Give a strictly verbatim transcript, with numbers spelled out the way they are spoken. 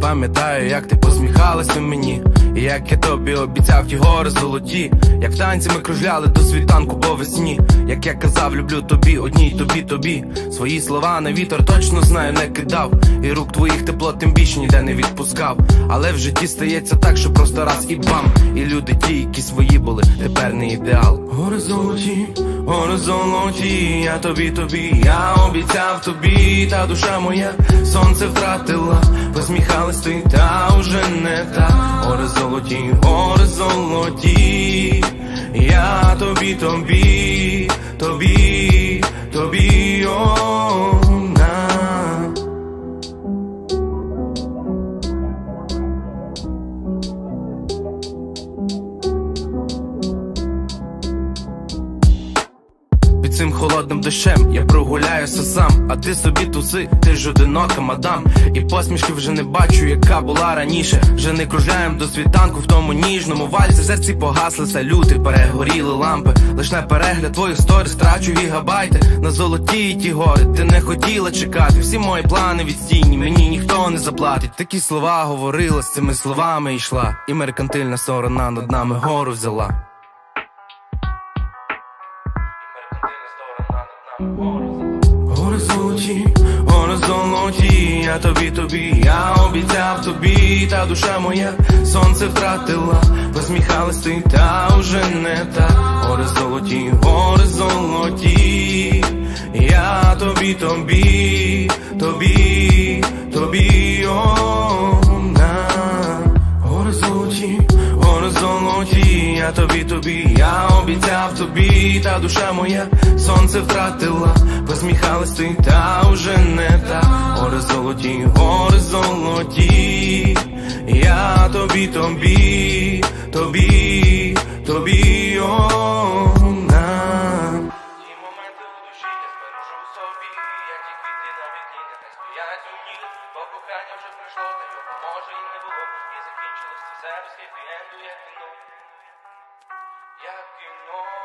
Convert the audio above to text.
пам'ятаю, як ти посміхалася мені, і як я тобі обіцяв ті гори золоті, як в танці ми кружляли до світанку по весні, як я казав, люблю тобі, одній, тобі, тобі. Свої слова на вітер точно знаю, не кидав, і рук твоїх тепло тим більше ніде не відпускав. Але в житті стається так, що просто раз і бам, і люди ті, які свої були, тепер не ідеал. Гори золоті, гори золоті, я тобі, тобі, я обіцяв тобі, та душа моя сонце втратила, посміхалась ти, та уже не та. Гори золоті, гори золоті, я тобі, тобі, тобі, тобі, о, на. Під цим холодним дощем я прогуляюся сам, а ти собі туси, ти ж одинока мадам. І посмішки вже не бачу, яка була раніше. Вже не кружляєм до світанку в тому ніжному вальсі. В серці погасли салюти, перегоріли лампи. Лиш на перегляд твоїх сторіс трачу гігабайти. На золоті ті гори ти не хотіла чекати. Всі мої плани відстійні, мені ніхто не заплатить. Такі слова говорила, з цими словами йшла, і меркантильна сторона над нами гору взяла. Гори золоті, гори золоті, я тобі, тобі, я обіцяв тобі, та душа моя сонце втратила, посміхалась ти, та уже не та. Гори золоті, гори золоті, я тобі, тобі, тобі, тобі, о, на. Гори золоті, гори золоті, я тобі, тобі, я обіцяв тобі, та душа моя сонце втратила, посміхалась ти, та уже не та. Гори золоті, гори золоті, я тобі, тобі, тобі, тобі, о, на. Ті моменти у душі я збережу собі, як ті квіти на вікні, нехай стоять у ніг, бо кохання вже пройшло, та його може і не було, і закінчилось все без хеппі-енду, як кіно, як кіно.